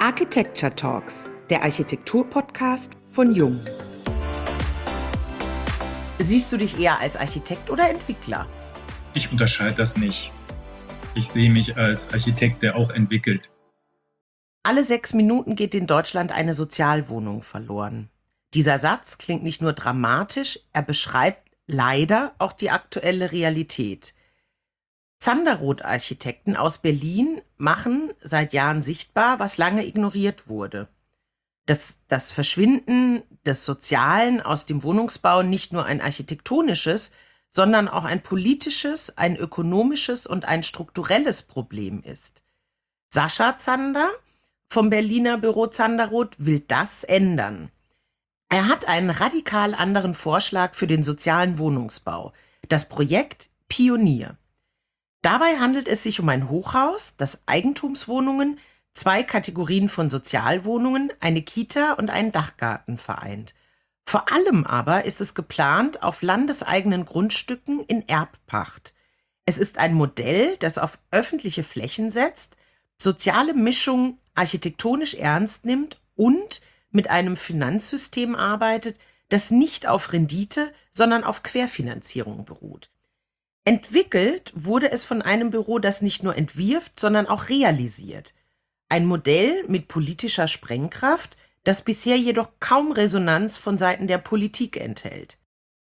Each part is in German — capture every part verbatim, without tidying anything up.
Architecture Talks, der Architektur-Podcast von Jung. Siehst du dich eher als Architekt oder Entwickler? Ich unterscheide das nicht. Ich sehe mich als Architekt, der auch entwickelt. Alle sechs Minuten geht in Deutschland eine Sozialwohnung verloren. Dieser Satz klingt nicht nur dramatisch, er beschreibt leider auch die aktuelle Realität. Zanderroth-Architekten aus Berlin machen seit Jahren sichtbar, was lange ignoriert wurde. Dass das Verschwinden des Sozialen aus dem Wohnungsbau nicht nur ein architektonisches, sondern auch ein politisches, ein ökonomisches und ein strukturelles Problem ist. Sascha Zander vom Berliner Büro Zanderroth will das ändern. Er hat einen radikal anderen Vorschlag für den sozialen Wohnungsbau, das Projekt Pionier. Dabei handelt es sich um ein Hochhaus, das Eigentumswohnungen, zwei Kategorien von Sozialwohnungen, eine Kita und einen Dachgarten vereint. Vor allem aber ist es geplant auf landeseigenen Grundstücken in Erbpacht. Es ist ein Modell, das auf öffentliche Flächen setzt, soziale Mischung architektonisch ernst nimmt und mit einem Finanzsystem arbeitet, das nicht auf Rendite, sondern auf Querfinanzierung beruht. Entwickelt wurde es von einem Büro, das nicht nur entwirft, sondern auch realisiert. Ein Modell mit politischer Sprengkraft, das bisher jedoch kaum Resonanz von Seiten der Politik enthält.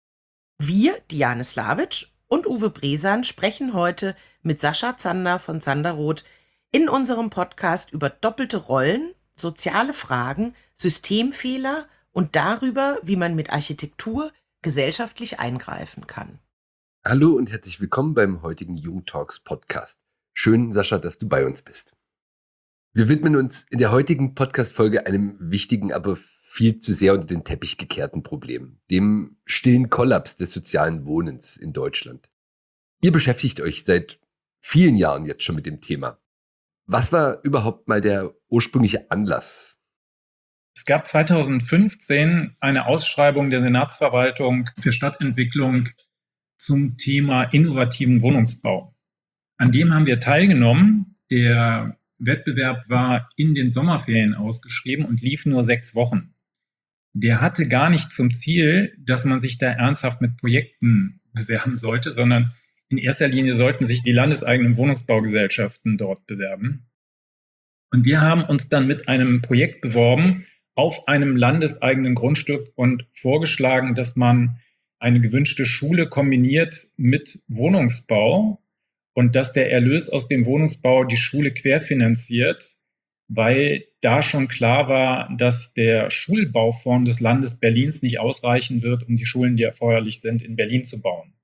Wir, Diane Slavic und Uwe Bresan, sprechen heute mit Sascha Zander von Zanderroth in unserem Podcast über doppelte Rollen, soziale Fragen, Systemfehler und darüber, wie man mit Architektur gesellschaftlich eingreifen kann. Hallo und herzlich willkommen beim heutigen Jung Talks Podcast. Schön, Sascha, dass du bei uns bist. Wir widmen uns in der heutigen Podcast-Folge einem wichtigen, aber viel zu sehr unter den Teppich gekehrten Problem, dem stillen Kollaps des sozialen Wohnens in Deutschland. Ihr beschäftigt euch seit vielen Jahren jetzt schon mit dem Thema. Was war überhaupt mal der ursprüngliche Anlass? Es gab zweitausendfünfzehn eine Ausschreibung der Senatsverwaltung für Stadtentwicklung zum Thema innovativen Wohnungsbau. An dem haben wir teilgenommen. Der Wettbewerb war in den Sommerferien ausgeschrieben und lief nur sechs Wochen. Der hatte gar nicht zum Ziel, dass man sich da ernsthaft mit Projekten bewerben sollte, sondern in erster Linie sollten sich die landeseigenen Wohnungsbaugesellschaften dort bewerben. Und wir haben uns dann mit einem Projekt beworben auf einem landeseigenen Grundstück und vorgeschlagen, dass man eine gewünschte Schule kombiniert mit Wohnungsbau und dass der Erlös aus dem Wohnungsbau die Schule querfinanziert, weil da schon klar war, dass der Schulbaufonds des Landes Berlins nicht ausreichen wird, um die Schulen, die erforderlich sind, in Berlin zu bauen.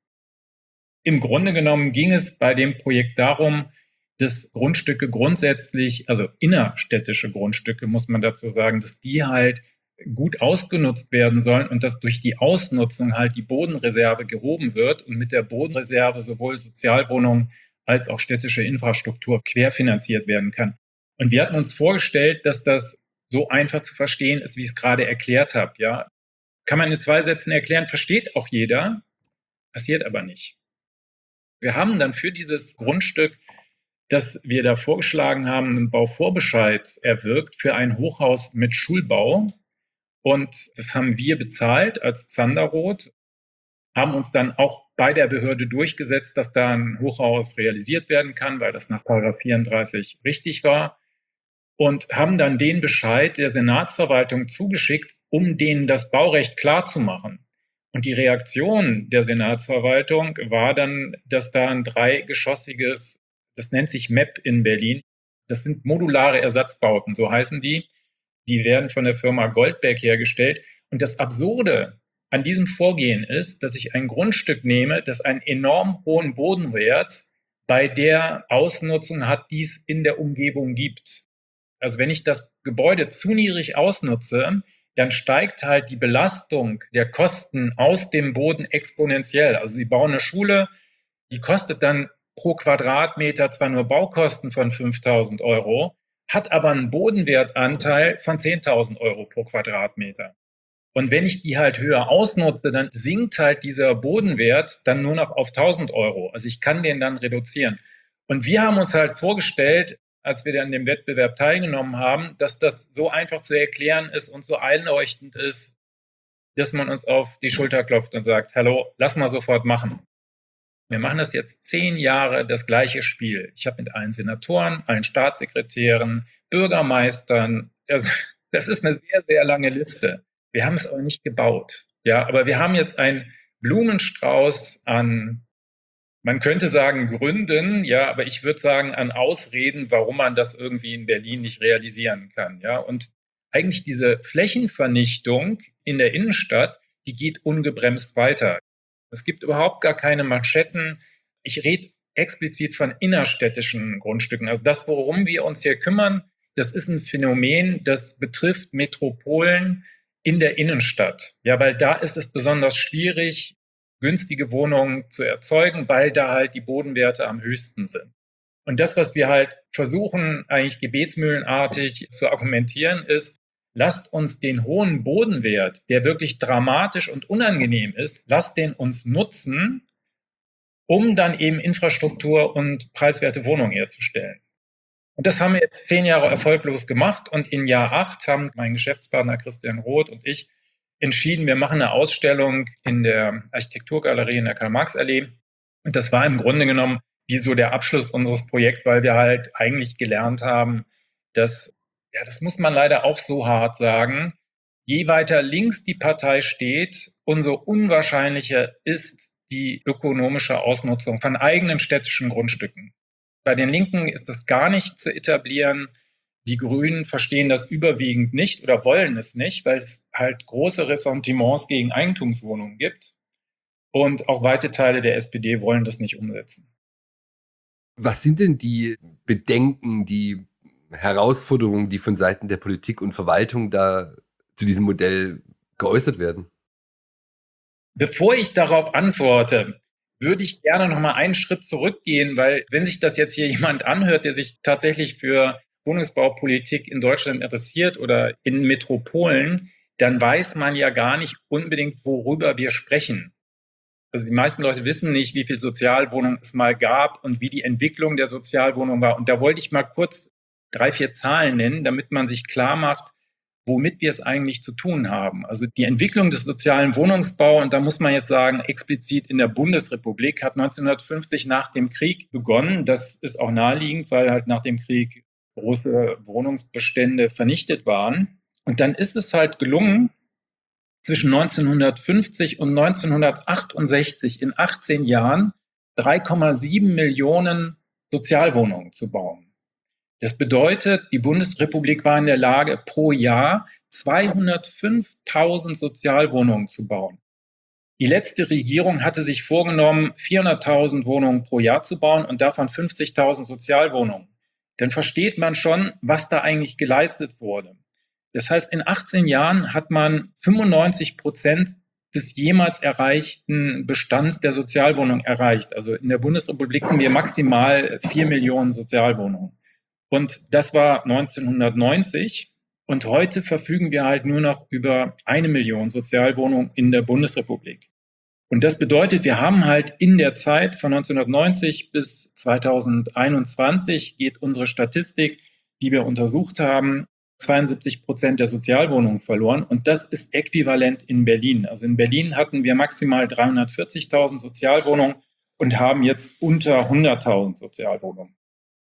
Im Grunde genommen ging es bei dem Projekt darum, dass Grundstücke grundsätzlich, also innerstädtische Grundstücke, muss man dazu sagen, dass die halt gut ausgenutzt werden sollen und dass durch die Ausnutzung halt die Bodenreserve gehoben wird und mit der Bodenreserve sowohl Sozialwohnungen als auch städtische Infrastruktur querfinanziert werden kann. Und wir hatten uns vorgestellt, dass das so einfach zu verstehen ist, wie ich es gerade erklärt habe. Ja? Kann man in zwei Sätzen erklären, versteht auch jeder, passiert aber nicht. Wir haben dann für dieses Grundstück, das wir da vorgeschlagen haben, einen Bauvorbescheid erwirkt für ein Hochhaus mit Schulbau. Und das haben wir bezahlt als Zanderroth, haben uns dann auch bei der Behörde durchgesetzt, dass da ein Hochhaus realisiert werden kann, weil das nach Paragraph vierunddreißig richtig war. Und haben dann den Bescheid der Senatsverwaltung zugeschickt, um denen das Baurecht klarzumachen. Und die Reaktion der Senatsverwaltung war dann, dass da ein dreigeschossiges, das nennt sich M E P in Berlin, das sind modulare Ersatzbauten, so heißen die. Die werden von der Firma Goldberg hergestellt. Und das Absurde an diesem Vorgehen ist, dass ich ein Grundstück nehme, das einen enorm hohen Bodenwert bei der Ausnutzung hat, die es in der Umgebung gibt. Also wenn ich das Gebäude zu niedrig ausnutze, dann steigt halt die Belastung der Kosten aus dem Boden exponentiell. Also Sie bauen eine Schule, die kostet dann pro Quadratmeter zwar nur Baukosten von fünftausend Euro, hat aber einen Bodenwertanteil von zehntausend Euro pro Quadratmeter. Und wenn ich die halt höher ausnutze, dann sinkt halt dieser Bodenwert dann nur noch auf tausend Euro. Also ich kann den dann reduzieren. Und wir haben uns halt vorgestellt, als wir dann an dem Wettbewerb teilgenommen haben, dass das so einfach zu erklären ist und so einleuchtend ist, dass man uns auf die Schulter klopft und sagt, hallo, lass mal sofort machen. Wir machen das jetzt zehn Jahre, das gleiche Spiel. Ich habe mit allen Senatoren, allen Staatssekretären, Bürgermeistern, also das ist eine sehr, sehr lange Liste. Wir haben es aber nicht gebaut. Ja, aber wir haben jetzt einen Blumenstrauß an, man könnte sagen Gründen, ja, aber ich würde sagen an Ausreden, warum man das irgendwie in Berlin nicht realisieren kann. Ja, und eigentlich diese Flächenvernichtung in der Innenstadt, die geht ungebremst weiter. Es gibt überhaupt gar keine Manschetten. Ich rede explizit von innerstädtischen Grundstücken. Also das, worum wir uns hier kümmern, das ist ein Phänomen, das betrifft Metropolen in der Innenstadt. Ja, weil da ist es besonders schwierig, günstige Wohnungen zu erzeugen, weil da halt die Bodenwerte am höchsten sind. Und das, was wir halt versuchen, eigentlich gebetsmühlenartig zu argumentieren, ist, lasst uns den hohen Bodenwert, der wirklich dramatisch und unangenehm ist, lasst den uns nutzen, um dann eben Infrastruktur und preiswerte Wohnungen herzustellen. Und das haben wir jetzt zehn Jahre erfolglos gemacht. Und in Jahr acht haben mein Geschäftspartner Christian Roth und ich entschieden, wir machen eine Ausstellung in der Architekturgalerie in der Karl-Marx-Allee. Und das war im Grunde genommen wie so der Abschluss unseres Projekts, weil wir halt eigentlich gelernt haben, dass, ja, das muss man leider auch so hart sagen, je weiter links die Partei steht, umso unwahrscheinlicher ist die ökonomische Ausnutzung von eigenen städtischen Grundstücken. Bei den Linken ist das gar nicht zu etablieren. Die Grünen verstehen das überwiegend nicht oder wollen es nicht, weil es halt große Ressentiments gegen Eigentumswohnungen gibt. Und auch weite Teile der S P D wollen das nicht umsetzen. Was sind denn die Bedenken, die Herausforderungen, die von Seiten der Politik und Verwaltung da zu diesem Modell geäußert werden? Bevor ich darauf antworte, würde ich gerne noch mal einen Schritt zurückgehen, weil wenn sich das jetzt hier jemand anhört, der sich tatsächlich für Wohnungsbaupolitik in Deutschland interessiert oder in Metropolen, dann weiß man ja gar nicht unbedingt, worüber wir sprechen. Also die meisten Leute wissen nicht, wie viel Sozialwohnungen es mal gab und wie die Entwicklung der Sozialwohnung war. Und da wollte ich mal kurz drei, vier Zahlen nennen, damit man sich klar macht, womit wir es eigentlich zu tun haben. Also die Entwicklung des sozialen Wohnungsbaus, und da muss man jetzt sagen, explizit in der Bundesrepublik, hat neunzehnhundertfünfzig nach dem Krieg begonnen. Das ist auch naheliegend, weil halt nach dem Krieg große Wohnungsbestände vernichtet waren. Und dann ist es halt gelungen, zwischen neunzehnhundertfünfzig und neunzehnhundertachtundsechzig in achtzehn Jahren drei Komma sieben Millionen Sozialwohnungen zu bauen. Das bedeutet, die Bundesrepublik war in der Lage, pro Jahr zweihundertfünftausend Sozialwohnungen zu bauen. Die letzte Regierung hatte sich vorgenommen, vierhunderttausend Wohnungen pro Jahr zu bauen und davon fünfzigtausend Sozialwohnungen. Dann versteht man schon, was da eigentlich geleistet wurde. Das heißt, in achtzehn Jahren hat man fünfundneunzig Prozent des jemals erreichten Bestands der Sozialwohnungen erreicht. Also in der Bundesrepublik haben wir maximal vier Millionen Sozialwohnungen. Und das war neunzehnhundertneunzig. Und heute verfügen wir halt nur noch über eine Million Sozialwohnungen in der Bundesrepublik. Und das bedeutet, wir haben halt in der Zeit von neunzehnhundertneunzig bis zweitausendeinundzwanzig geht unsere Statistik, die wir untersucht haben, zweiundsiebzig Prozent der Sozialwohnungen verloren. Und das ist äquivalent in Berlin. Also in Berlin hatten wir maximal dreihundertvierzigtausend Sozialwohnungen und haben jetzt unter hunderttausend Sozialwohnungen.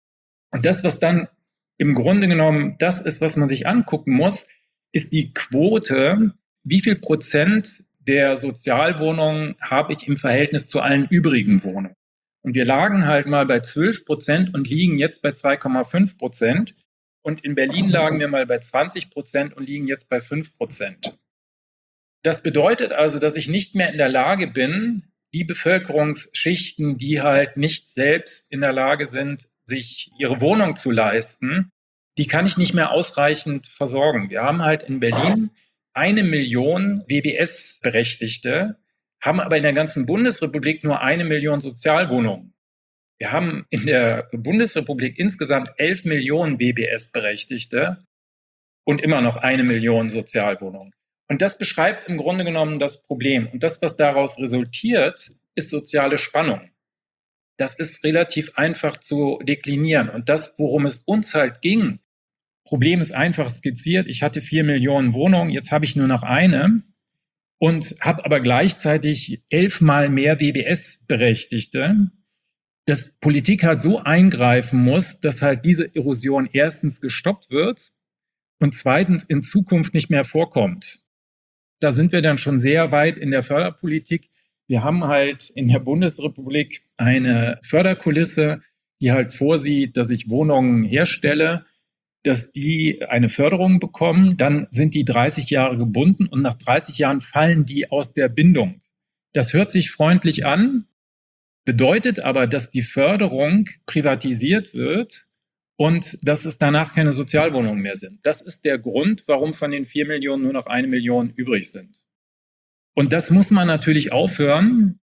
Und das, was dann im Grunde genommen das ist, was man sich angucken muss, ist die Quote, wie viel Prozent der Sozialwohnungen habe ich im Verhältnis zu allen übrigen Wohnungen. Und wir lagen halt mal bei zwölf Prozent und liegen jetzt bei zwei Komma fünf Prozent. Und in Berlin lagen wir mal bei zwanzig Prozent und liegen jetzt bei fünf Prozent. Das bedeutet also, dass ich nicht mehr in der Lage bin, die Bevölkerungsschichten, die halt nicht selbst in der Lage sind, sich ihre Wohnung zu leisten, die kann ich nicht mehr ausreichend versorgen. Wir haben halt in Berlin eine Million W B S-Berechtigte, haben aber in der ganzen Bundesrepublik nur eine Million Sozialwohnungen. Wir haben in der Bundesrepublik insgesamt elf Millionen W B S-Berechtigte und immer noch eine Million Sozialwohnungen. Und das beschreibt im Grunde genommen das Problem. Und das, was daraus resultiert, ist soziale Spannung. Das ist relativ einfach zu deklinieren. Und das, worum es uns halt ging, Problem ist einfach skizziert. Ich hatte vier Millionen Wohnungen, jetzt habe ich nur noch eine und habe aber gleichzeitig elfmal mehr W B S-Berechtigte, dass Politik halt so eingreifen muss, dass halt diese Erosion erstens gestoppt wird und zweitens in Zukunft nicht mehr vorkommt. Da sind wir dann schon sehr weit in der Förderpolitik. Wir haben halt in der Bundesrepublik eine Förderkulisse, die halt vorsieht, dass ich Wohnungen herstelle, dass die eine Förderung bekommen, dann sind die dreißig Jahre gebunden und nach dreißig Jahren fallen die aus der Bindung. Das hört sich freundlich an, bedeutet aber, dass die Förderung privatisiert wird und dass es danach keine Sozialwohnungen mehr sind. Das ist der Grund, warum von den vier Millionen nur noch eine Million übrig sind. Und das muss man natürlich aufhören,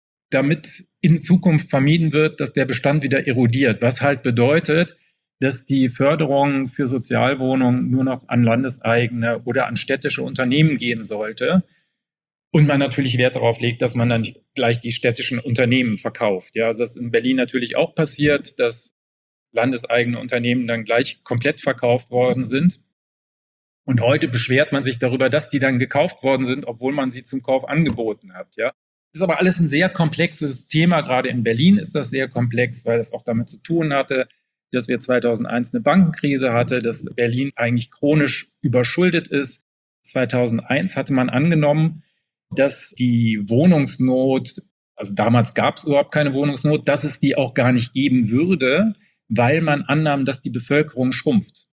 damit in Zukunft vermieden wird, dass der Bestand wieder erodiert. Was halt bedeutet, dass die Förderung für Sozialwohnungen nur noch an landeseigene oder an städtische Unternehmen gehen sollte. Und man natürlich Wert darauf legt, dass man dann nicht gleich die städtischen Unternehmen verkauft. Ja, also das ist in Berlin natürlich auch passiert, dass landeseigene Unternehmen dann gleich komplett verkauft worden sind. Und heute beschwert man sich darüber, dass die dann gekauft worden sind, obwohl man sie zum Kauf angeboten hat. Ja, das ist aber alles ein sehr komplexes Thema. Gerade in Berlin ist das sehr komplex, weil es auch damit zu tun hatte, dass wir zweitausendeins eine Bankenkrise hatte, dass Berlin eigentlich chronisch überschuldet ist. zweitausendeins hatte man angenommen, dass die Wohnungsnot, also damals gab es überhaupt keine Wohnungsnot, dass es die auch gar nicht geben würde, weil man annahm, dass die Bevölkerung schrumpft.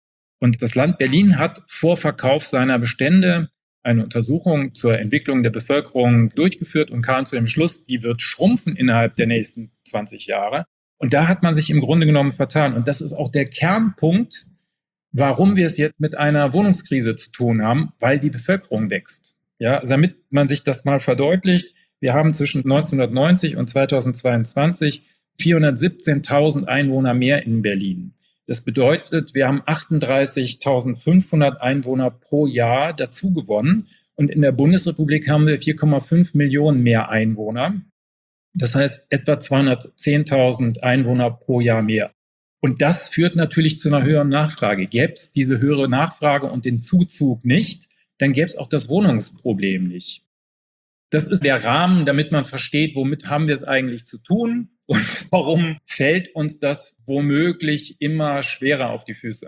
Und das Land Berlin hat vor Verkauf seiner Bestände eine Untersuchung zur Entwicklung der Bevölkerung durchgeführt und kam zu dem Schluss, die wird schrumpfen innerhalb der nächsten zwanzig Jahre. Und da hat man sich im Grunde genommen vertan. Und das ist auch der Kernpunkt, warum wir es jetzt mit einer Wohnungskrise zu tun haben, weil die Bevölkerung wächst. Ja, also damit man sich das mal verdeutlicht, wir haben zwischen neunzehnhundertneunzig und zweitausendzweiundzwanzig vierhundertsiebzehntausend Einwohner mehr in Berlin. Das bedeutet, wir haben achtunddreißigtausendfünfhundert Einwohner pro Jahr dazu gewonnen. Und in der Bundesrepublik haben wir vier Komma fünf Millionen mehr Einwohner. Das heißt, etwa zweihundertzehntausend Einwohner pro Jahr mehr. Und das führt natürlich zu einer höheren Nachfrage. Gäbe es diese höhere Nachfrage und den Zuzug nicht, dann gäbe es auch das Wohnungsproblem nicht. Das ist der Rahmen, damit man versteht, womit haben wir es eigentlich zu tun und warum fällt uns das womöglich immer schwerer auf die Füße.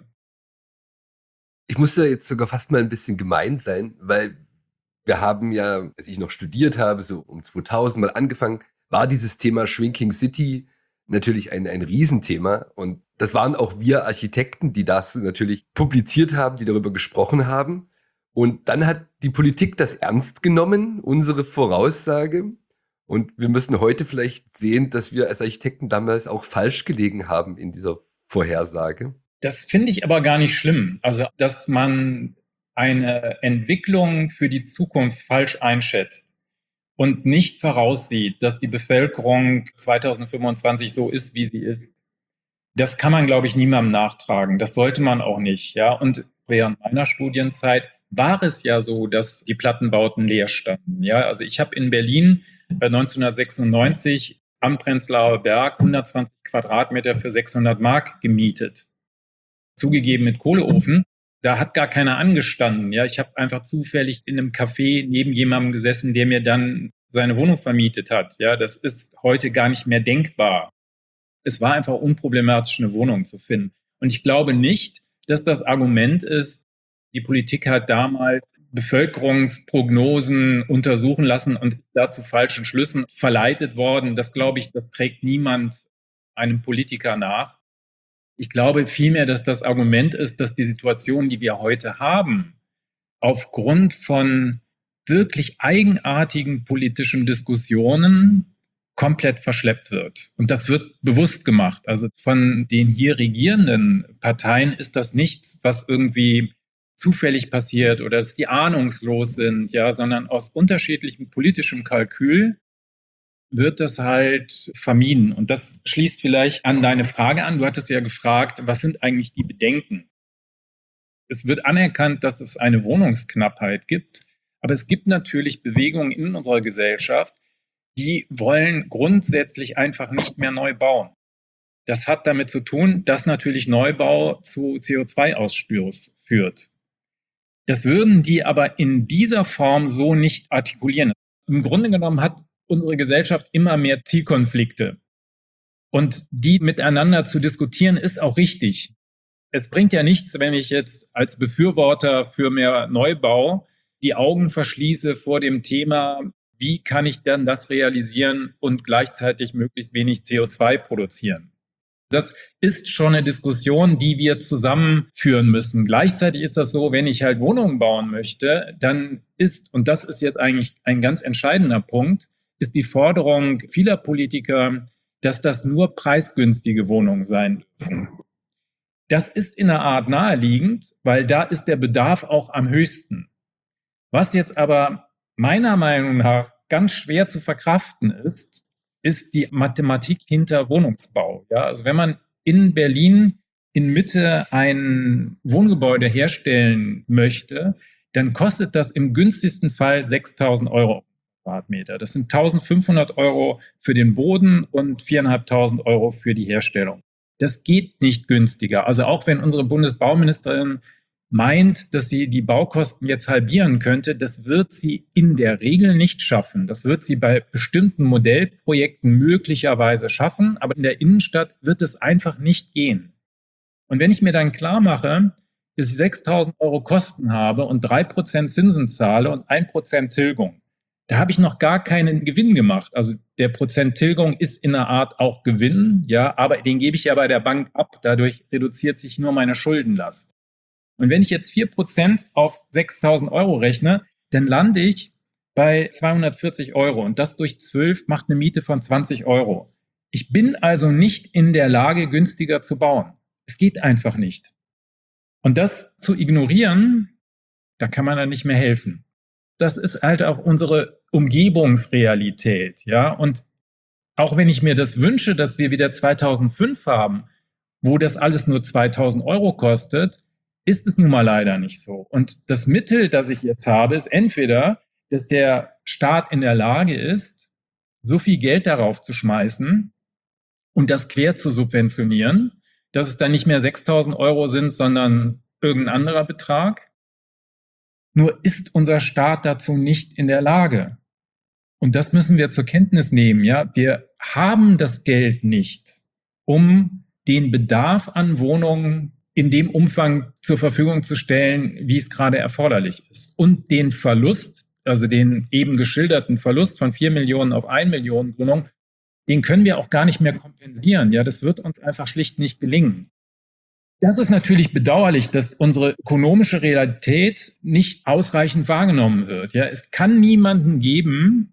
Ich muss da jetzt sogar fast mal ein bisschen gemein sein, weil wir haben ja, als ich noch studiert habe, so um zweitausend mal angefangen, war dieses Thema Shrinking City natürlich ein, ein Riesenthema. Und das waren auch wir Architekten, die das natürlich publiziert haben, die darüber gesprochen haben. Und dann hat die Politik das ernst genommen, unsere Voraussage. Und wir müssen heute vielleicht sehen, dass wir als Architekten damals auch falsch gelegen haben in dieser Vorhersage. Das finde ich aber gar nicht schlimm. Also, dass man eine Entwicklung für die Zukunft falsch einschätzt und nicht voraussieht, dass die Bevölkerung zweitausendfünfundzwanzig so ist, wie sie ist. Das kann man, glaube ich, niemandem nachtragen. Das sollte man auch nicht. Ja? Und während meiner Studienzeit war es ja so, dass die Plattenbauten leer standen. Ja? Also ich habe in Berlin neunzehnhundertsechsundneunzig am Prenzlauer Berg hundertzwanzig Quadratmeter für sechshundert Mark gemietet. Zugegeben mit Kohleofen. Da hat gar keiner angestanden. Ja, ich habe einfach zufällig in einem Café neben jemandem gesessen, der mir dann seine Wohnung vermietet hat. Ja, das ist heute gar nicht mehr denkbar. Es war einfach unproblematisch, eine Wohnung zu finden. Und ich glaube nicht, dass das Argument ist, die Politik hat damals Bevölkerungsprognosen untersuchen lassen und ist da zu falschen Schlüssen verleitet worden. Das glaube ich, das trägt niemand einem Politiker nach. Ich glaube vielmehr, dass das Argument ist, dass die Situation, die wir heute haben, aufgrund von wirklich eigenartigen politischen Diskussionen komplett verschleppt wird. Und das wird bewusst gemacht. Also von den hier regierenden Parteien ist das nichts, was irgendwie zufällig passiert oder dass die ahnungslos sind, ja, sondern aus unterschiedlichem politischem Kalkül wird das halt vermieden. Und das schließt vielleicht an deine Frage an. Du hattest ja gefragt, was sind eigentlich die Bedenken? Es wird anerkannt, dass es eine Wohnungsknappheit gibt, aber es gibt natürlich Bewegungen in unserer Gesellschaft, die wollen grundsätzlich einfach nicht mehr neu bauen. Das hat damit zu tun, dass natürlich Neubau zu C O zwei Ausstoß führt. Das würden die aber in dieser Form so nicht artikulieren. Im Grunde genommen hat unsere Gesellschaft immer mehr Zielkonflikte. Und die miteinander zu diskutieren, ist auch richtig. Es bringt ja nichts, wenn ich jetzt als Befürworter für mehr Neubau die Augen verschließe vor dem Thema, wie kann ich denn das realisieren und gleichzeitig möglichst wenig C O zwei produzieren. Das ist schon eine Diskussion, die wir zusammenführen müssen. Gleichzeitig ist das so, wenn ich halt Wohnungen bauen möchte, dann ist, und das ist jetzt eigentlich ein ganz entscheidender Punkt, ist die Forderung vieler Politiker, dass das nur preisgünstige Wohnungen sein dürfen. Das ist in einer Art naheliegend, weil da ist der Bedarf auch am höchsten. Was jetzt aber meiner Meinung nach ganz schwer zu verkraften ist, ist die Mathematik hinter Wohnungsbau. Ja, also wenn man in Berlin in Mitte ein Wohngebäude herstellen möchte, dann kostet das im günstigsten Fall sechstausend Euro pro Quadratmeter. Das sind eintausendfünfhundert Euro für den Boden und viertausendfünfhundert Euro für die Herstellung. Das geht nicht günstiger. Also auch wenn unsere Bundesbauministerin meint, dass sie die Baukosten jetzt halbieren könnte, das wird sie in der Regel nicht schaffen. Das wird sie bei bestimmten Modellprojekten möglicherweise schaffen, aber in der Innenstadt wird es einfach nicht gehen. Und wenn ich mir dann klar mache, dass ich sechstausend Euro Kosten habe und drei Prozent Zinsen zahle und ein Prozent Tilgung, da habe ich noch gar keinen Gewinn gemacht. Also der Prozent Tilgung ist in einer Art auch Gewinn, ja, aber den gebe ich ja bei der Bank ab. Dadurch reduziert sich nur meine Schuldenlast. Und wenn ich jetzt vier Prozent auf sechstausend Euro rechne, dann lande ich bei zweihundertvierzig Euro. Und das durch zwölf macht eine Miete von zwanzig Euro. Ich bin also nicht in der Lage, günstiger zu bauen. Es geht einfach nicht. Und das zu ignorieren, da kann man dann nicht mehr helfen. Das ist halt auch unsere Umgebungsrealität, ja. Und auch wenn ich mir das wünsche, dass wir wieder zweitausendfünf haben, wo das alles nur zweitausend Euro kostet, ist es nun mal leider nicht so. Und das Mittel, das ich jetzt habe, ist entweder, dass der Staat in der Lage ist, so viel Geld darauf zu schmeißen und das quer zu subventionieren, dass es dann nicht mehr sechstausend Euro sind, sondern irgendein anderer Betrag. Nur ist unser Staat dazu nicht in der Lage. Und das müssen wir zur Kenntnis nehmen. Ja, wir haben das Geld nicht, um den Bedarf an Wohnungen in dem Umfang zur Verfügung zu stellen, wie es gerade erforderlich ist. Und den Verlust, also den eben geschilderten Verlust von vier Millionen auf eine Million Wohnungen, den können wir auch gar nicht mehr kompensieren. Ja, das wird uns einfach schlicht nicht gelingen. Das ist natürlich bedauerlich, dass unsere ökonomische Realität nicht ausreichend wahrgenommen wird. Ja, es kann niemanden geben,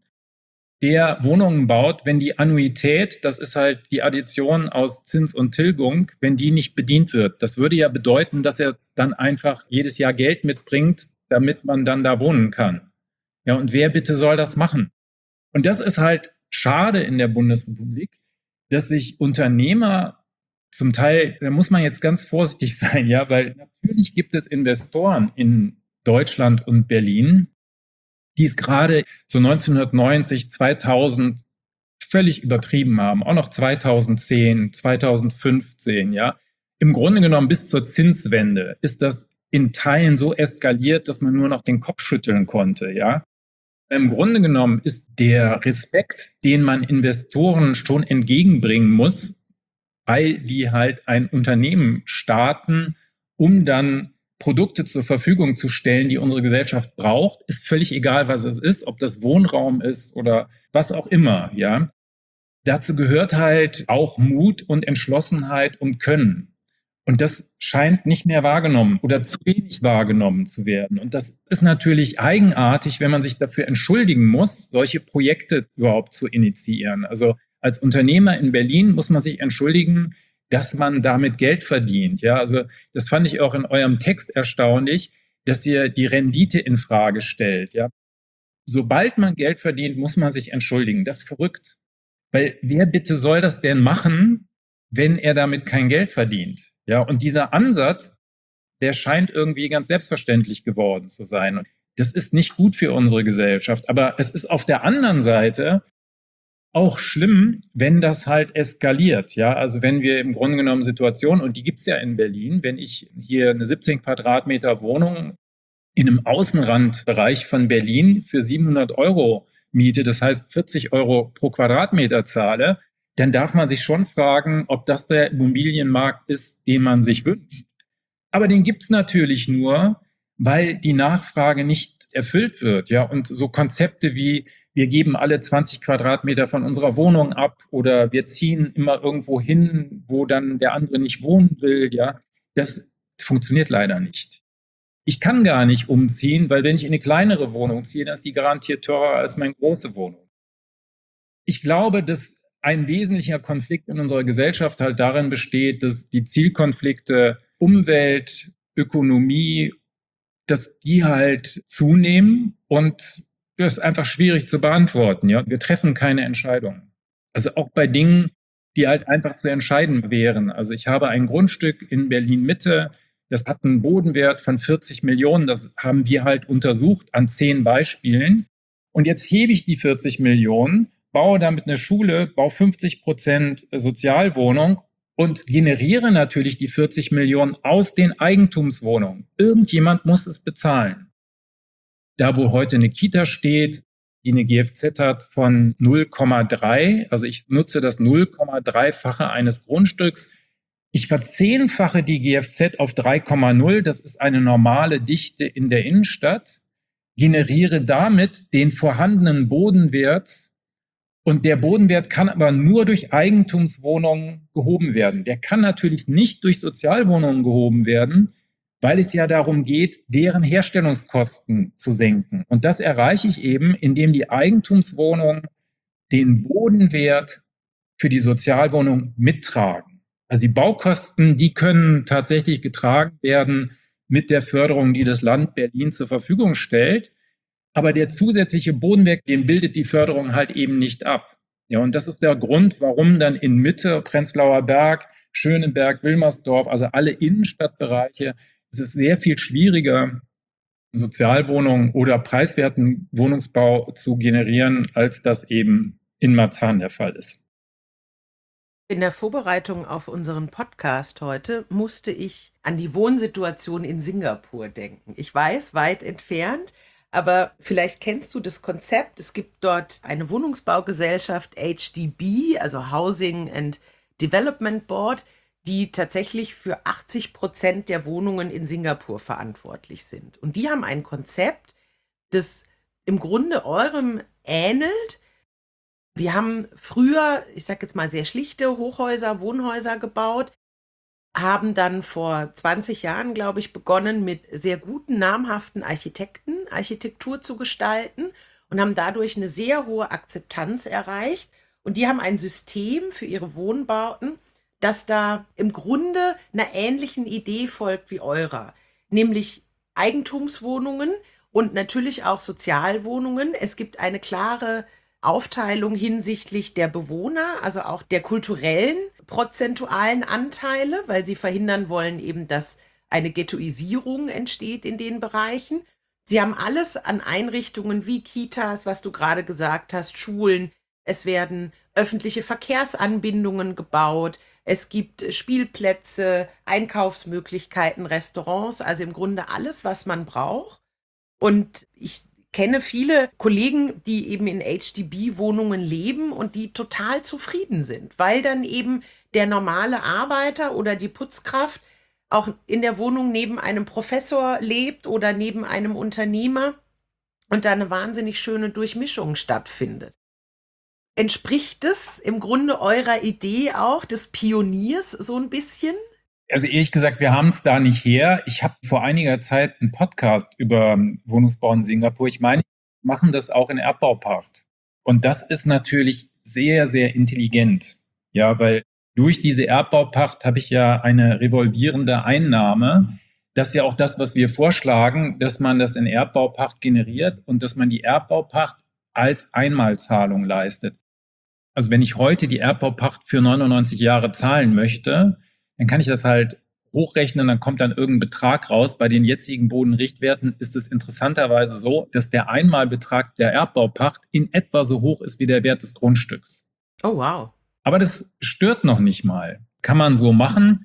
der Wohnungen baut, wenn die Annuität, das ist halt die Addition aus Zins und Tilgung, wenn die nicht bedient wird. Das würde ja bedeuten, dass er dann einfach jedes Jahr Geld mitbringt, damit man dann da wohnen kann. Ja, und wer bitte soll das machen? Und das ist halt schade in der Bundesrepublik, dass sich Unternehmer zum Teil, da muss man jetzt ganz vorsichtig sein, ja, weil natürlich gibt es Investoren in Deutschland und Berlin, die es gerade so neunzehnhundertneunzig, zweitausend völlig übertrieben haben, auch noch zweitausendzehn, zweitausendfünfzehn, ja. Im Grunde genommen bis zur Zinswende ist das in Teilen so eskaliert, dass man nur noch den Kopf schütteln konnte, ja. Im Grunde genommen ist der Respekt, den man Investoren schon entgegenbringen muss, weil die halt ein Unternehmen starten, um dann Produkte zur Verfügung zu stellen, die unsere Gesellschaft braucht, ist völlig egal, was es ist, ob das Wohnraum ist oder was auch immer, ja. Dazu gehört halt auch Mut und Entschlossenheit und Können. Und das scheint nicht mehr wahrgenommen oder zu wenig wahrgenommen zu werden. Und das ist natürlich eigenartig, wenn man sich dafür entschuldigen muss, solche Projekte überhaupt zu initiieren. Also als Unternehmer in Berlin muss man sich entschuldigen, dass man damit Geld verdient. Ja, also das fand ich auch in eurem Text erstaunlich, dass ihr die Rendite in Frage stellt. Ja, sobald man Geld verdient, muss man sich entschuldigen. Das ist verrückt. Weil wer bitte soll das denn machen, wenn er damit kein Geld verdient? Ja, und dieser Ansatz, der scheint irgendwie ganz selbstverständlich geworden zu sein. Und das ist nicht gut für unsere Gesellschaft. Aber es ist auf der anderen Seite auch schlimm, wenn das halt eskaliert. Ja, also wenn wir im Grunde genommen Situationen, und die gibt es ja in Berlin, wenn ich hier eine siebzehn Quadratmeter Wohnung in einem Außenrandbereich von Berlin für siebenhundert Euro miete, das heißt vierzig Euro pro Quadratmeter zahle, dann darf man sich schon fragen, ob das der Immobilienmarkt ist, den man sich wünscht. Aber den gibt es natürlich nur, weil die Nachfrage nicht erfüllt wird. Ja? Und so Konzepte wie, wir geben alle zwanzig Quadratmeter von unserer Wohnung ab oder wir ziehen immer irgendwo hin, wo dann der andere nicht wohnen will, ja, das funktioniert leider nicht. Ich kann gar nicht umziehen, weil wenn ich in eine kleinere Wohnung ziehe, dann ist die garantiert teurer als meine große Wohnung. Ich glaube, dass ein wesentlicher Konflikt in unserer Gesellschaft halt darin besteht, dass die Zielkonflikte Umwelt, Ökonomie, dass die halt zunehmen und das ist einfach schwierig zu beantworten. Ja? Wir treffen keine Entscheidungen. Also auch bei Dingen, die halt einfach zu entscheiden wären. Also ich habe ein Grundstück in Berlin-Mitte, das hat einen Bodenwert von vierzig Millionen. Das haben wir halt untersucht an zehn Beispielen. Und jetzt hebe ich die vierzig Millionen, baue damit eine Schule, baue fünfzig Prozent Sozialwohnung und generiere natürlich die vierzig Millionen aus den Eigentumswohnungen. Irgendjemand muss es bezahlen. Da, wo heute eine Kita steht, die eine G F Z hat von null Komma drei, also ich nutze das null Komma drei-fache eines Grundstücks. Ich verzehnfache die G F Z auf drei Komma null, das ist eine normale Dichte in der Innenstadt, generiere damit den vorhandenen Bodenwert. Und der Bodenwert kann aber nur durch Eigentumswohnungen gehoben werden. Der kann natürlich nicht durch Sozialwohnungen gehoben werden, weil es ja darum geht, deren Herstellungskosten zu senken. Und das erreiche ich eben, indem die Eigentumswohnungen den Bodenwert für die Sozialwohnung mittragen. Also die Baukosten, die können tatsächlich getragen werden mit der Förderung, die das Land Berlin zur Verfügung stellt. Aber der zusätzliche Bodenwert, den bildet die Förderung halt eben nicht ab. Ja, und das ist der Grund, warum dann in Mitte, Prenzlauer Berg, Schöneberg, Wilmersdorf, also alle Innenstadtbereiche, es ist sehr viel schwieriger, Sozialwohnungen oder preiswerten Wohnungsbau zu generieren, als das eben in Marzahn der Fall ist. In der Vorbereitung auf unseren Podcast heute musste ich an die Wohnsituation in Singapur denken. Ich weiß, weit entfernt, aber vielleicht kennst du das Konzept. Es gibt dort eine Wohnungsbaugesellschaft H D B, also Housing and Development Board, die tatsächlich für achtzig Prozent der Wohnungen in Singapur verantwortlich sind. Und die haben ein Konzept, das im Grunde eurem ähnelt. Die haben früher, ich sage jetzt mal, sehr schlichte Hochhäuser, Wohnhäuser gebaut, haben dann vor zwanzig Jahren, glaube ich, begonnen, mit sehr guten, namhaften Architekten Architektur zu gestalten und haben dadurch eine sehr hohe Akzeptanz erreicht. Und die haben ein System für ihre Wohnbauten, das da im Grunde einer ähnlichen Idee folgt wie eurer, nämlich Eigentumswohnungen und natürlich auch Sozialwohnungen. Es gibt eine klare Aufteilung hinsichtlich der Bewohner, also auch der kulturellen, prozentualen Anteile, weil sie verhindern wollen eben, dass eine Ghettoisierung entsteht in den Bereichen. Sie haben alles an Einrichtungen wie Kitas, was du gerade gesagt hast, Schulen. Es werden öffentliche Verkehrsanbindungen gebaut. Es gibt Spielplätze, Einkaufsmöglichkeiten, Restaurants, also im Grunde alles, was man braucht. Und ich kenne viele Kollegen, die eben in H D B-Wohnungen leben und die total zufrieden sind, weil dann eben der normale Arbeiter oder die Putzkraft auch in der Wohnung neben einem Professor lebt oder neben einem Unternehmer und da eine wahnsinnig schöne Durchmischung stattfindet. Entspricht das im Grunde eurer Idee auch des Pioniers so ein bisschen? Also ehrlich gesagt, wir haben es da nicht her. Ich habe vor einiger Zeit einen Podcast über Wohnungsbau in Singapur. Ich meine, wir machen das auch in Erbbaupacht. Und das ist natürlich sehr, sehr intelligent. Ja, weil durch diese Erbbaupacht habe ich ja eine revolvierende Einnahme. Das ist ja auch das, was wir vorschlagen, dass man das in Erbbaupacht generiert und dass man die Erbbaupacht als Einmalzahlung leistet. Also wenn ich heute die Erbbaupacht für neunundneunzig Jahre zahlen möchte, dann kann ich das halt hochrechnen, dann kommt dann irgendein Betrag raus. Bei den jetzigen Bodenrichtwerten ist es interessanterweise so, dass der Einmalbetrag der Erbbaupacht in etwa so hoch ist wie der Wert des Grundstücks. Oh, wow. Aber das stört noch nicht mal. Kann man so machen.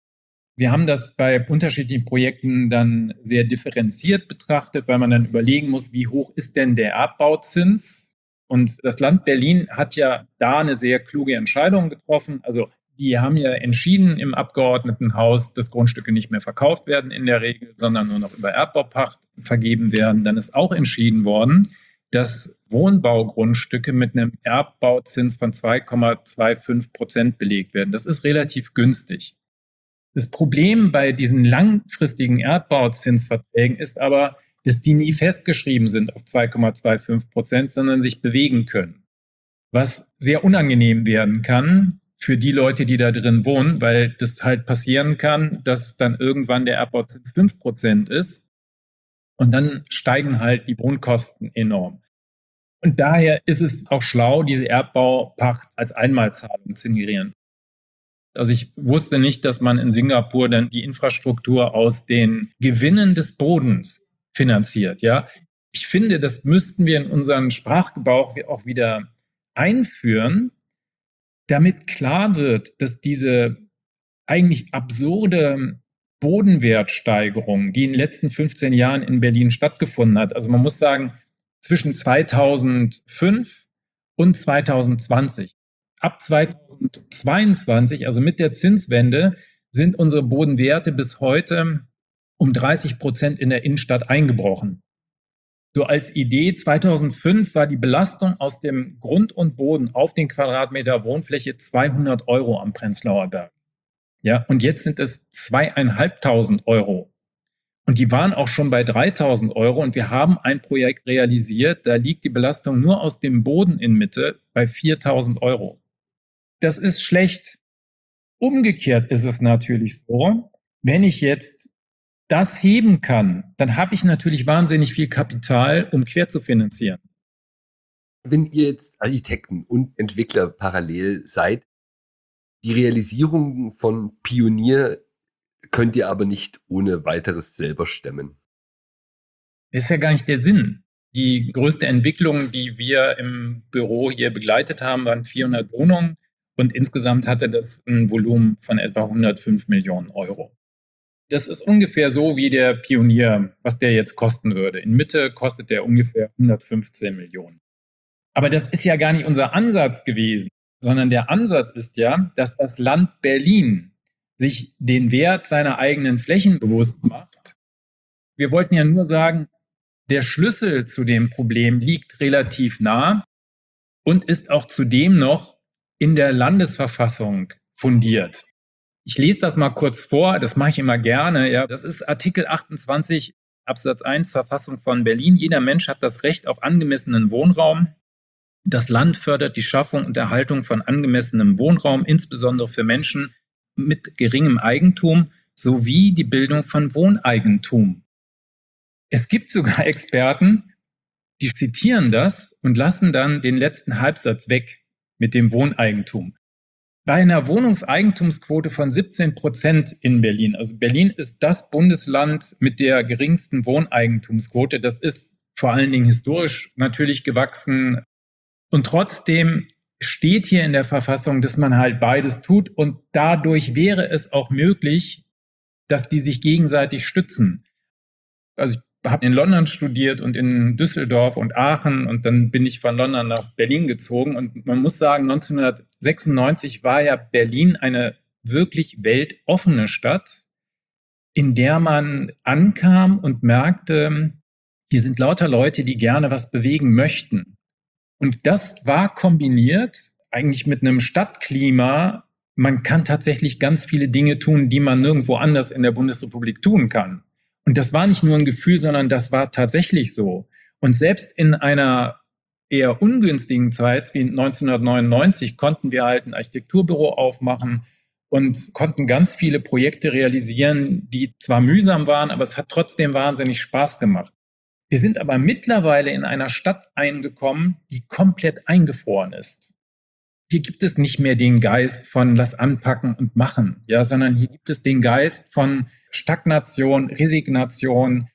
Wir haben das bei unterschiedlichen Projekten dann sehr differenziert betrachtet, weil man dann überlegen muss, wie hoch ist denn der Erbbauzins? Und das Land Berlin hat ja da eine sehr kluge Entscheidung getroffen. Also die haben ja entschieden im Abgeordnetenhaus, dass Grundstücke nicht mehr verkauft werden in der Regel, sondern nur noch über Erbbaupacht vergeben werden. Dann ist auch entschieden worden, dass Wohnbaugrundstücke mit einem Erbbauzins von zwei Komma fünfundzwanzig Prozent belegt werden. Das ist relativ günstig. Das Problem bei diesen langfristigen Erbbauzinsverträgen ist aber, dass die nie festgeschrieben sind auf zwei Komma fünfundzwanzig Prozent, sondern sich bewegen können. Was sehr unangenehm werden kann für die Leute, die da drin wohnen, weil das halt passieren kann, dass dann irgendwann der Erbbauzins fünf Prozent ist und dann steigen halt die Wohnkosten enorm. Und daher ist es auch schlau, diese Erbbaupacht als Einmalzahlung zu generieren. Also ich wusste nicht, dass man in Singapur dann die Infrastruktur aus den Gewinnen des Bodens finanziert. Ja, ich finde, das müssten wir in unseren Sprachgebrauch auch wieder einführen, damit klar wird, dass diese eigentlich absurde Bodenwertsteigerung, die in den letzten fünfzehn Jahren in Berlin stattgefunden hat, also man muss sagen, zwischen zweitausendfünf und zweitausendzwanzig. Ab zweitausendzweiundzwanzig, also mit der Zinswende, sind unsere Bodenwerte bis heute um dreißig Prozent in der Innenstadt eingebrochen. So als Idee, zweitausendfünf war die Belastung aus dem Grund und Boden auf den Quadratmeter Wohnfläche zweihundert Euro am Prenzlauer Berg. Ja, und jetzt sind es zweieinhalbtausend Euro. Und die waren auch schon bei dreitausend Euro und wir haben ein Projekt realisiert, da liegt die Belastung nur aus dem Boden in Mitte bei viertausend Euro. Das ist schlecht. Umgekehrt ist es natürlich so, wenn ich jetzt das heben kann, dann habe ich natürlich wahnsinnig viel Kapital, um quer zu finanzieren. Wenn ihr jetzt Architekten und Entwickler parallel seid, die Realisierung von Pionier könnt ihr aber nicht ohne weiteres selber stemmen. Das ist ja gar nicht der Sinn. Die größte Entwicklung, die wir im Büro hier begleitet haben, waren vierhundert Wohnungen und insgesamt hatte das ein Volumen von etwa hundertfünf Millionen Euro. Das ist ungefähr so wie der Pionier, was der jetzt kosten würde. In Mitte kostet der ungefähr hundertfünfzehn Millionen. Aber das ist ja gar nicht unser Ansatz gewesen, sondern der Ansatz ist ja, dass das Land Berlin sich den Wert seiner eigenen Flächen bewusst macht. Wir wollten ja nur sagen, der Schlüssel zu dem Problem liegt relativ nah und ist auch zudem noch in der Landesverfassung fundiert. Ich lese das mal kurz vor, das mache ich immer gerne. Ja. Das ist Artikel achtundzwanzig Absatz eins Verfassung von Berlin. Jeder Mensch hat das Recht auf angemessenen Wohnraum. Das Land fördert die Schaffung und Erhaltung von angemessenem Wohnraum, insbesondere für Menschen mit geringem Eigentum, sowie die Bildung von Wohneigentum. Es gibt sogar Experten, die zitieren das und lassen dann den letzten Halbsatz weg mit dem Wohneigentum. Bei einer Wohnungseigentumsquote von siebzehn Prozent in Berlin, also Berlin ist das Bundesland mit der geringsten Wohneigentumsquote, das ist vor allen Dingen historisch natürlich gewachsen und trotzdem steht hier in der Verfassung, dass man halt beides tut und dadurch wäre es auch möglich, dass die sich gegenseitig stützen. Also ich habe in London studiert und in Düsseldorf und Aachen und dann bin ich von London nach Berlin gezogen und man muss sagen, neunzehnhundertsechsundneunzig war ja Berlin eine wirklich weltoffene Stadt, in der man ankam und merkte, hier sind lauter Leute, die gerne was bewegen möchten. Und das war kombiniert eigentlich mit einem Stadtklima. Man kann tatsächlich ganz viele Dinge tun, die man nirgendwo anders in der Bundesrepublik tun kann. Und das war nicht nur ein Gefühl, sondern das war tatsächlich so. Und selbst in einer eher ungünstigen Zeit wie neunzehnhundertneunundneunzig konnten wir halt ein Architekturbüro aufmachen und konnten ganz viele Projekte realisieren, die zwar mühsam waren, aber es hat trotzdem wahnsinnig Spaß gemacht. Wir sind aber mittlerweile in einer Stadt eingekommen, die komplett eingefroren ist. hier gibt es nicht mehr den Geist von lass anpacken und machen, ja, sondern hier gibt es den Geist von Stagnation, Resignation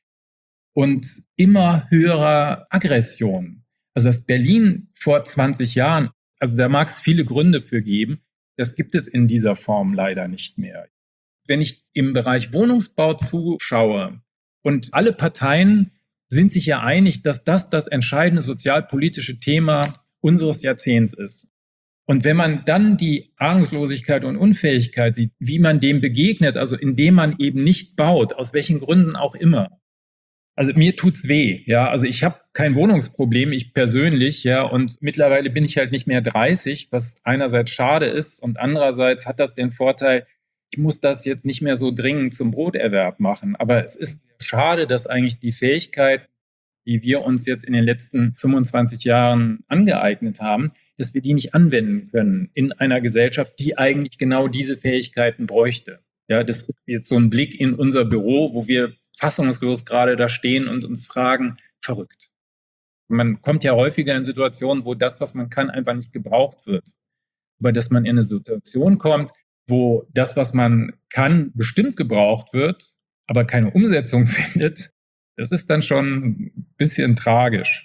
und immer höherer Aggression. Also das Berlin vor zwanzig Jahren, also da mag es viele Gründe für geben, das gibt es in dieser Form leider nicht mehr. Wenn ich im Bereich Wohnungsbau zuschaue und alle Parteien sind sich ja einig, dass das das entscheidende sozialpolitische Thema unseres Jahrzehnts ist. Und wenn man dann die Ahnungslosigkeit und Unfähigkeit sieht, wie man dem begegnet, also indem man eben nicht baut, aus welchen Gründen auch immer. Also mir tut's weh, ja. Also ich habe kein Wohnungsproblem, ich persönlich, ja. Und mittlerweile bin ich halt nicht mehr dreißig, was einerseits schade ist und andererseits hat das den Vorteil, ich muss das jetzt nicht mehr so dringend zum Broterwerb machen. Aber es ist schade, dass eigentlich die Fähigkeit, die wir uns jetzt in den letzten fünfundzwanzig Jahren angeeignet haben, dass wir die nicht anwenden können in einer Gesellschaft, die eigentlich genau diese Fähigkeiten bräuchte. Ja, das ist jetzt so ein Blick in unser Büro, wo wir fassungslos gerade da stehen und uns fragen, verrückt. Man kommt ja häufiger in Situationen, wo das, was man kann, einfach nicht gebraucht wird. Aber dass man in eine Situation kommt, wo das, was man kann, bestimmt gebraucht wird, aber keine Umsetzung findet, das ist dann schon ein bisschen tragisch.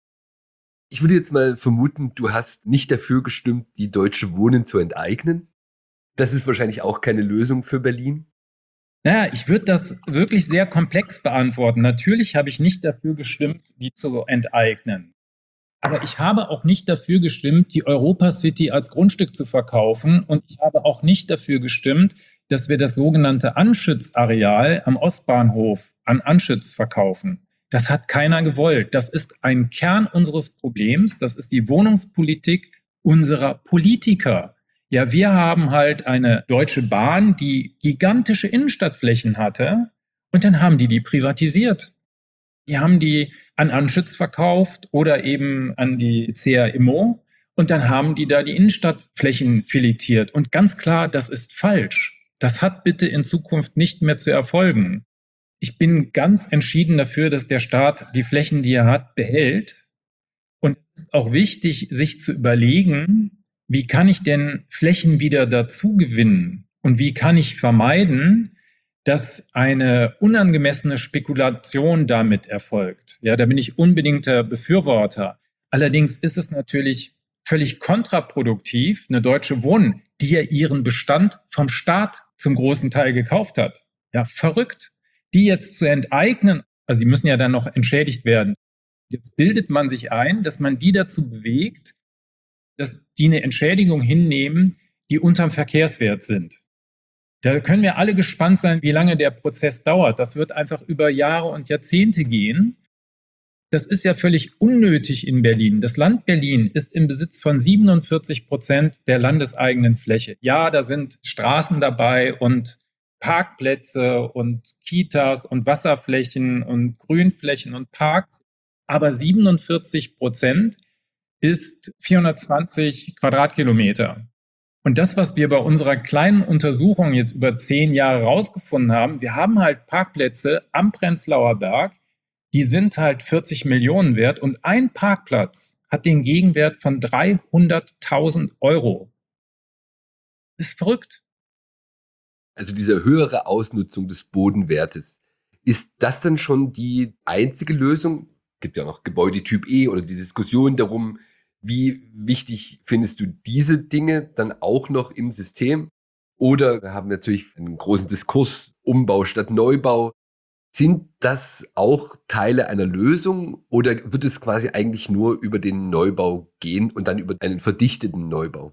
Ich würde jetzt mal vermuten, du hast nicht dafür gestimmt, die Deutsche Wohnen zu enteignen. Das ist wahrscheinlich auch keine Lösung für Berlin. Naja, ich würde das wirklich sehr komplex beantworten. Natürlich habe ich nicht dafür gestimmt, die zu enteignen. Aber ich habe auch nicht dafür gestimmt, die Europa City als Grundstück zu verkaufen. Und ich habe auch nicht dafür gestimmt, dass wir das sogenannte Anschütz-Areal am Ostbahnhof an Anschütz verkaufen. Das hat keiner gewollt. Das ist ein Kern unseres Problems. Das ist die Wohnungspolitik unserer Politiker. Ja, wir haben halt eine Deutsche Bahn, die gigantische Innenstadtflächen hatte und dann haben die die privatisiert. Die haben die an Anschütz verkauft oder eben an die C R Immo und dann haben die da die Innenstadtflächen filetiert. Und ganz klar, das ist falsch. Das hat bitte in Zukunft nicht mehr zu erfolgen. Ich bin ganz entschieden dafür, dass der Staat die Flächen, die er hat, behält. Und es ist auch wichtig, sich zu überlegen, wie kann ich denn Flächen wieder dazu gewinnen? Und wie kann ich vermeiden, dass eine unangemessene Spekulation damit erfolgt? Ja, da bin ich unbedingter Befürworter. Allerdings ist es natürlich völlig kontraproduktiv, eine Deutsche Wohnen, die ja ihren Bestand vom Staat zum großen Teil gekauft hat. Ja, verrückt. Die jetzt zu enteignen, also die müssen ja dann noch entschädigt werden. Jetzt bildet man sich ein, dass man die dazu bewegt, dass die eine Entschädigung hinnehmen, die unterm Verkehrswert sind. Da können wir alle gespannt sein, wie lange der Prozess dauert. Das wird einfach über Jahre und Jahrzehnte gehen. Das ist ja völlig unnötig in Berlin. Das Land Berlin ist im Besitz von siebenundvierzig Prozent der landeseigenen Fläche. Ja, da sind Straßen dabei und Parkplätze und Kitas und Wasserflächen und Grünflächen und Parks. Aber siebenundvierzig Prozent ist vierhundertzwanzig Quadratkilometer. Und das, was wir bei unserer kleinen Untersuchung jetzt über zehn Jahre rausgefunden haben, wir haben halt Parkplätze am Prenzlauer Berg, die sind halt vierzig Millionen wert und ein Parkplatz hat den Gegenwert von dreihunderttausend Euro. Das ist verrückt. Also diese höhere Ausnutzung des Bodenwertes, ist das dann schon die einzige Lösung? Es gibt ja noch Gebäudetyp E oder die Diskussion darum, wie wichtig findest du diese Dinge dann auch noch im System? Oder wir haben natürlich einen großen Diskurs, Umbau statt Neubau. Sind das auch Teile einer Lösung oder wird es quasi eigentlich nur über den Neubau gehen und dann über einen verdichteten Neubau?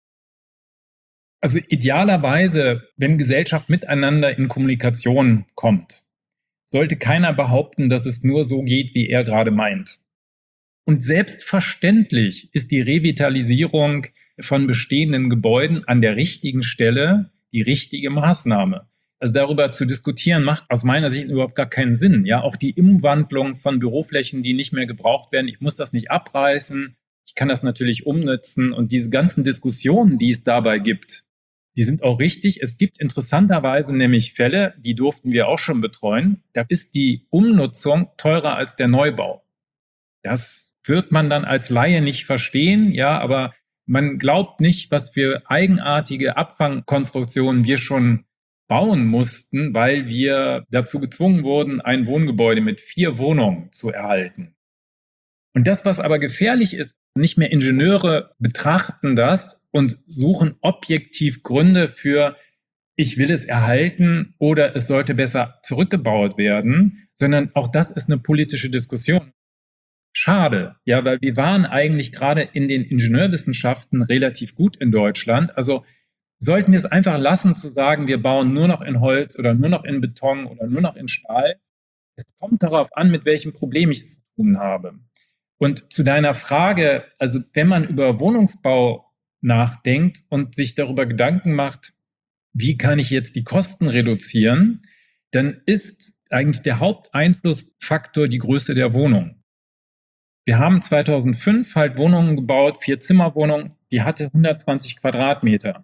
Also idealerweise, wenn Gesellschaft miteinander in Kommunikation kommt, sollte keiner behaupten, dass es nur so geht, wie er gerade meint. Und selbstverständlich ist die Revitalisierung von bestehenden Gebäuden an der richtigen Stelle die richtige Maßnahme. Also darüber zu diskutieren, macht aus meiner Sicht überhaupt gar keinen Sinn. Ja, auch die Umwandlung von Büroflächen, die nicht mehr gebraucht werden, ich muss das nicht abreißen, ich kann das natürlich umnutzen und diese ganzen Diskussionen, die es dabei gibt, die sind auch richtig. Es gibt interessanterweise nämlich Fälle, die durften wir auch schon betreuen, da ist die Umnutzung teurer als der Neubau. Das wird man dann als Laie nicht verstehen, ja, aber Man glaubt nicht, was für eigenartige Abfangkonstruktionen wir schon bauen mussten, weil wir dazu gezwungen wurden, ein Wohngebäude mit vier Wohnungen zu erhalten. Und das, was aber gefährlich ist, nicht mehr Ingenieure betrachten das und suchen objektiv Gründe für, ich will es erhalten oder es sollte besser zurückgebaut werden, sondern auch das ist eine politische Diskussion. Schade, ja, weil wir waren eigentlich gerade in den Ingenieurwissenschaften relativ gut in Deutschland. Also sollten wir es einfach lassen zu sagen, wir bauen nur noch in Holz oder nur noch in Beton oder nur noch in Stahl. Es kommt darauf an, mit welchem Problem ich es zu tun habe. Und zu deiner Frage, also wenn man über Wohnungsbau nachdenkt und sich darüber Gedanken macht, wie kann ich jetzt die Kosten reduzieren, dann ist eigentlich der Haupteinflussfaktor die Größe der Wohnung. Wir haben zweitausendfünf halt Wohnungen gebaut, Vier-Zimmer-Wohnung, die hatte hundertzwanzig Quadratmeter.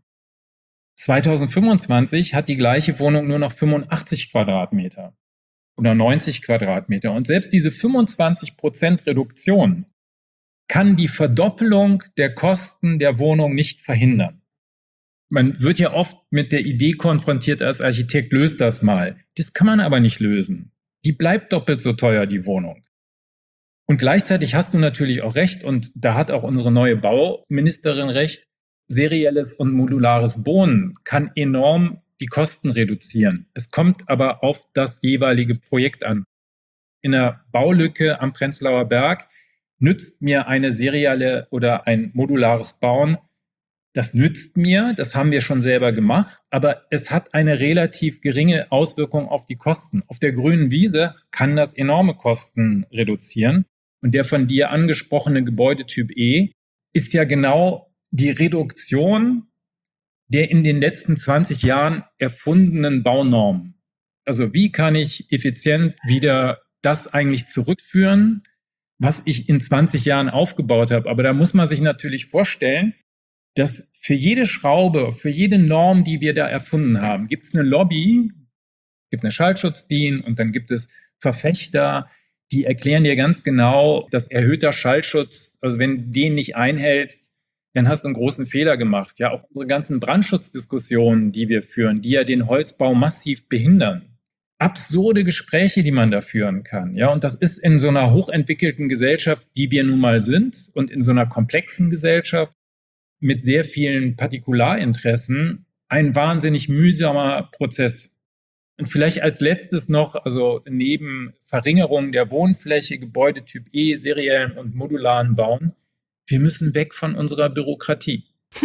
zweitausendfünfundzwanzig hat die gleiche Wohnung nur noch fünfundachtzig Quadratmeter oder neunzig Quadratmeter. Und selbst diese fünfundzwanzig Prozent Reduktion kann die Verdoppelung der Kosten der Wohnung nicht verhindern. Man wird ja oft mit der Idee konfrontiert als Architekt, löst das mal. Das kann man aber nicht lösen. Die bleibt doppelt so teuer, die Wohnung. Und gleichzeitig hast du natürlich auch recht, und da hat auch unsere neue Bauministerin recht, serielles und modulares Bauen kann enorm die Kosten reduzieren. Es kommt aber auf das jeweilige Projekt an. In der Baulücke am Prenzlauer Berg nützt mir eine serielle oder ein modulares Bauen, das nützt mir, das haben wir schon selber gemacht, aber es hat eine relativ geringe Auswirkung auf die Kosten. Auf der grünen Wiese kann das enorme Kosten reduzieren. Und der von dir angesprochene Gebäudetyp E ist ja genau die Reduktion der in den letzten zwanzig Jahren erfundenen Baunormen. Also wie kann ich effizient wieder das eigentlich zurückführen, was ich in zwanzig Jahren aufgebaut habe? Aber da muss man sich natürlich vorstellen, dass für jede Schraube, für jede Norm, die wir da erfunden haben, gibt es eine Lobby, gibt eine Schallschutz-D I N und dann gibt es Verfechter, die erklären dir ganz genau, dass erhöhter Schallschutz, also wenn du den nicht einhältst, dann hast du einen großen Fehler gemacht. Ja, auch unsere ganzen Brandschutzdiskussionen, die wir führen, die ja den Holzbau massiv behindern. Absurde Gespräche, die man da führen kann. Ja, und das ist in so einer hochentwickelten Gesellschaft, die wir nun mal sind, und in so einer komplexen Gesellschaft mit sehr vielen Partikularinteressen ein wahnsinnig mühsamer Prozess. Und vielleicht als letztes noch, also neben Verringerung der Wohnfläche, Gebäudetyp E, seriellen und modularen Bauen, wir müssen weg von unserer Bürokratie.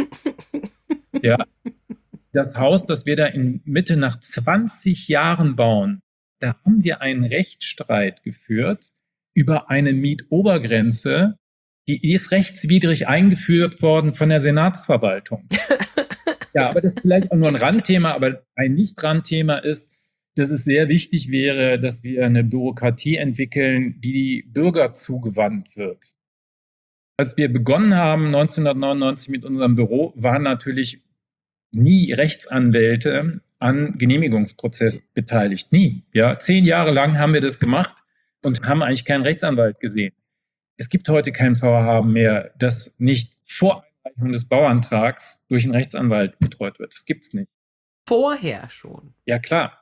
Ja, das Haus, das wir da in Mitte nach zwanzig Jahren bauen, da haben wir einen Rechtsstreit geführt über eine Mietobergrenze, die ist rechtswidrig eingeführt worden von der Senatsverwaltung. Ja, aber das ist vielleicht auch nur ein Randthema, aber ein Nicht-Randthema ist, dass es sehr wichtig wäre, dass wir eine Bürokratie entwickeln, die die Bürger zugewandt wird. Als wir begonnen haben, neunzehnhundertneunundneunzig mit unserem Büro, waren natürlich nie Rechtsanwälte an Genehmigungsprozess beteiligt. Nie. Ja, zehn Jahre lang haben wir das gemacht und haben eigentlich keinen Rechtsanwalt gesehen. Es gibt heute kein Vorhaben mehr, das nicht vor Einreichung des Bauantrags durch einen Rechtsanwalt betreut wird. Das gibt es nicht. Vorher schon. Ja, klar.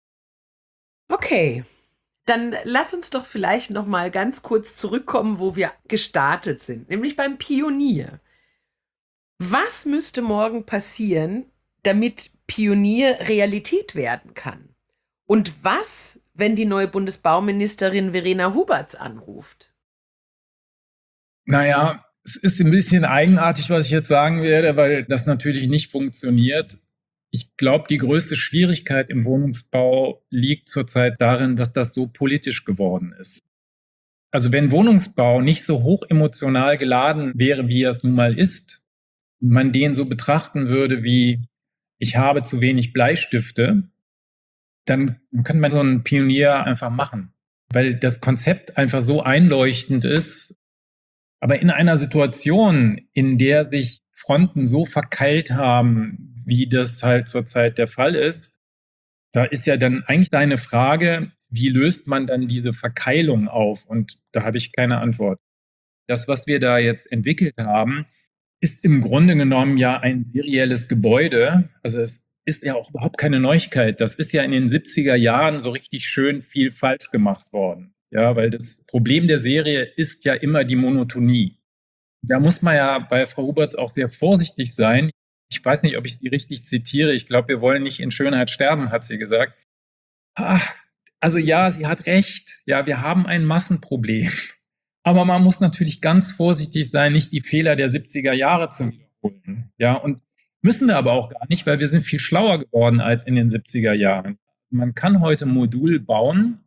Okay, dann lass uns doch vielleicht noch mal ganz kurz zurückkommen, wo wir gestartet sind, nämlich beim Pionier. Was müsste morgen passieren, damit Pionier Realität werden kann? Und was, wenn die neue Bundesbauministerin Verena Huberts anruft? Naja, es ist ein bisschen eigenartig, was ich jetzt sagen werde, weil das natürlich nicht funktioniert. Ich glaube, die größte Schwierigkeit im Wohnungsbau liegt zurzeit darin, dass das so politisch geworden ist. Also wenn Wohnungsbau nicht so hoch emotional geladen wäre, wie er es nun mal ist, und man den so betrachten würde wie, ich habe zu wenig Bleistifte, dann könnte man so einen Pionier einfach machen, weil das Konzept einfach so einleuchtend ist. Aber in einer Situation, in der sich Fronten so verkeilt haben, wie das halt zurzeit der Fall ist, da ist ja dann eigentlich deine Frage, wie löst man dann diese Verkeilung auf? Und da habe ich keine Antwort. Das, was wir da jetzt entwickelt haben, ist im Grunde genommen ja ein serielles Gebäude. Also es ist ja auch überhaupt keine Neuigkeit. Das ist ja in den siebziger Jahren so richtig schön viel falsch gemacht worden. Ja, weil das Problem der Serie ist ja immer die Monotonie. Da muss man ja bei Frau Huberts auch sehr vorsichtig sein. Ich weiß nicht, ob ich sie richtig zitiere. Ich glaube, wir wollen nicht in Schönheit sterben, hat sie gesagt. Ach, also ja, sie hat recht. Ja, wir haben ein Massenproblem. Aber man muss natürlich ganz vorsichtig sein, nicht die Fehler der siebziger Jahre zu wiederholen. Ja, und müssen wir aber auch gar nicht, weil wir sind viel schlauer geworden als in den siebziger Jahren. Man kann heute Modul bauen,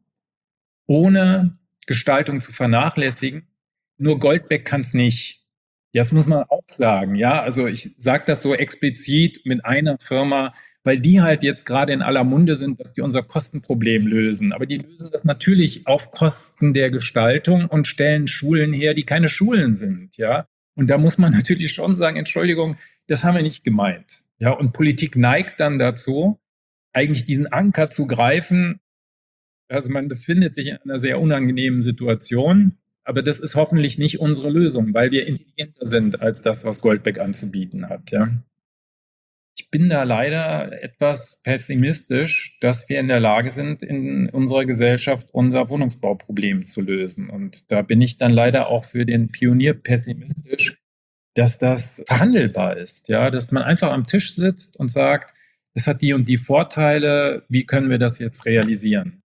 ohne Gestaltung zu vernachlässigen. Nur Goldbeck kann es nicht. Das muss man auch sagen. Ja, also ich sage das so explizit mit einer Firma, weil die halt jetzt gerade in aller Munde sind, dass die unser Kostenproblem lösen. Aber die lösen das natürlich auf Kosten der Gestaltung und stellen Schulen her, die keine Schulen sind. Ja, und da muss man natürlich schon sagen, Entschuldigung, das haben wir nicht gemeint. Ja, und Politik neigt dann dazu, eigentlich diesen Anker zu greifen. Also man befindet sich in einer sehr unangenehmen Situation, aber das ist hoffentlich nicht unsere Lösung, weil wir intelligenter sind als das, was Goldbeck anzubieten hat. Ja. Ich bin da leider etwas pessimistisch, dass wir in der Lage sind, in unserer Gesellschaft unser Wohnungsbauproblem zu lösen. Und da bin ich dann leider auch für den Pionier pessimistisch, dass das verhandelbar ist. Ja, dass man einfach am Tisch sitzt und sagt, es hat die und die Vorteile, wie können wir das jetzt realisieren?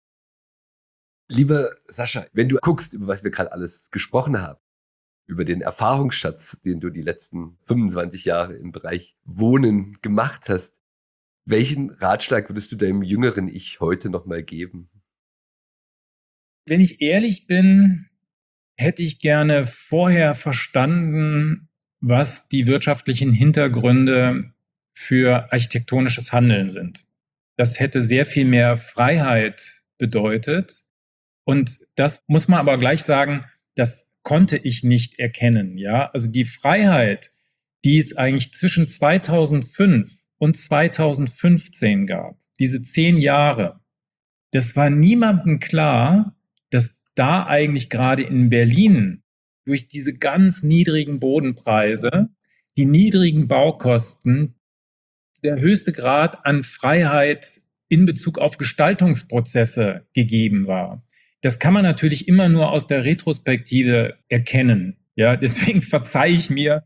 Lieber Sascha, wenn du guckst, über was wir gerade alles gesprochen haben, über den Erfahrungsschatz, den du die letzten fünfundzwanzig Jahre im Bereich Wohnen gemacht hast, welchen Ratschlag würdest du deinem jüngeren Ich heute nochmal geben? Wenn ich ehrlich bin, hätte ich gerne vorher verstanden, was die wirtschaftlichen Hintergründe für architektonisches Handeln sind. Das hätte sehr viel mehr Freiheit bedeutet. Und das muss man aber gleich sagen, das konnte ich nicht erkennen. Ja, also die Freiheit, die es eigentlich zwischen zweitausendfünf und zweitausendfünfzehn gab, diese zehn Jahre, das war niemandem klar, dass da eigentlich gerade in Berlin durch diese ganz niedrigen Bodenpreise, die niedrigen Baukosten, der höchste Grad an Freiheit in Bezug auf Gestaltungsprozesse gegeben war. Das kann man natürlich immer nur aus der Retrospektive erkennen. Ja, deswegen verzeihe ich mir.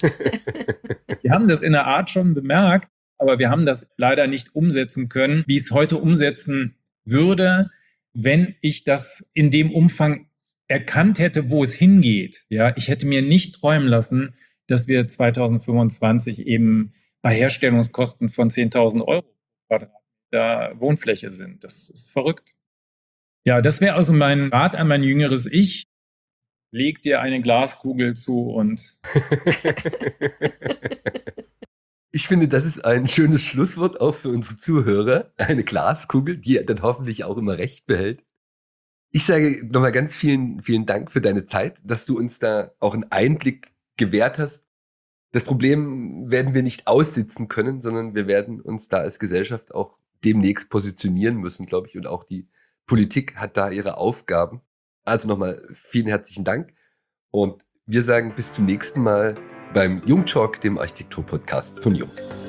Wir haben das in der Art schon bemerkt, aber wir haben das leider nicht umsetzen können, wie ich es heute umsetzen würde, wenn ich das in dem Umfang erkannt hätte, wo es hingeht. Ja, ich hätte mir nicht träumen lassen, dass wir zweitausendfünfundzwanzig eben bei Herstellungskosten von zehntausend Euro pro Quadratmeter Wohnfläche sind. Das ist verrückt. Ja, das wäre also mein Rat an mein jüngeres Ich. Leg dir eine Glaskugel zu und... Ich finde, das ist ein schönes Schlusswort auch für unsere Zuhörer. Eine Glaskugel, die dann hoffentlich auch immer recht behält. Ich sage nochmal ganz vielen, vielen Dank für deine Zeit, dass du uns da auch einen Einblick gewährt hast. Das Problem werden wir nicht aussitzen können, sondern wir werden uns da als Gesellschaft auch demnächst positionieren müssen, glaube ich, und auch die Politik hat da ihre Aufgaben. Also nochmal vielen herzlichen Dank und wir sagen bis zum nächsten Mal beim Jung Talk, dem Architektur-Podcast von Jung.